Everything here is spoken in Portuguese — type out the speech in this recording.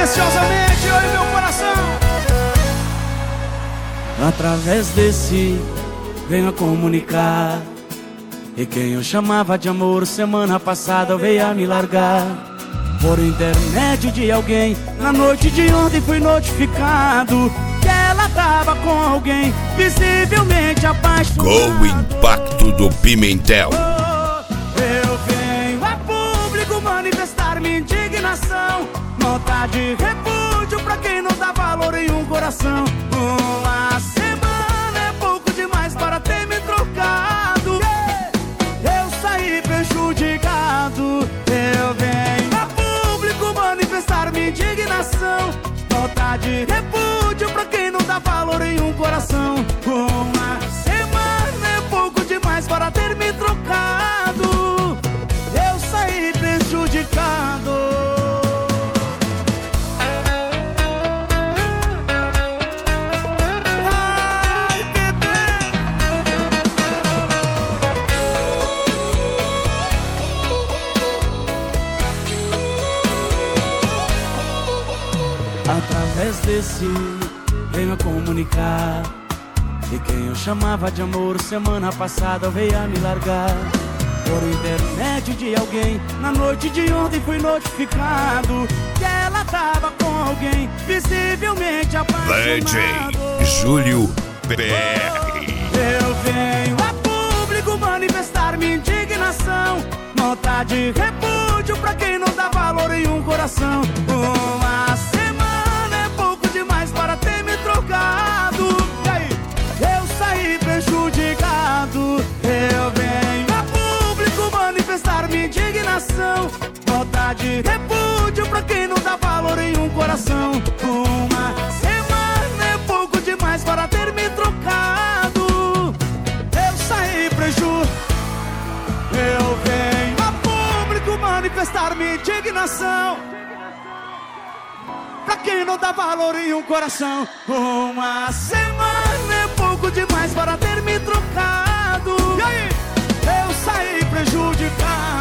preciosamente, oi meu coração. Através desse venho a comunicar, e quem eu chamava de amor semana passada veio a me largar. Por intermédio de alguém, na noite de ontem fui notificado que ela tava com alguém visivelmente apaixonado. Com o impacto do Pimentel. Eu venho a público manifestar minha indignação, nota de repúdio pra quem não dá valor em um coração. Uma semana é pouco demais para ter me trocado. Eu saí prejudicado. Eu venho a público manifestar minha indignação, nota de repúdio pra quem não dá valor em um coração. Uma semana é pouco demais para ter me trocado. Eu saí prejudicado. Através desse venho a comunicar, e quem eu chamava de amor semana passada veio a me largar. Por intermédio de alguém, na noite de ontem fui notificado que ela tava com alguém visivelmente apaixonado. DJ Júlio BR. Eu venho a público manifestar minha indignação, nota de repúdio pra quem não dá valor em um coração. Uma semana é pouco demais para ter me trocado. E aí? Eu saí prejudicado. Eu venho a público manifestar minha indignação, nota de repúdio pra quem não dá valor em um coração. Uma semana é pouco demais para ter me trocado. Eu saí prejudicado. Eu venho a público manifestar minha indignação, pra quem não dá valor em um coração. Uma semana é pouco demais para ter me trocado. E aí? Eu saí prejudicado.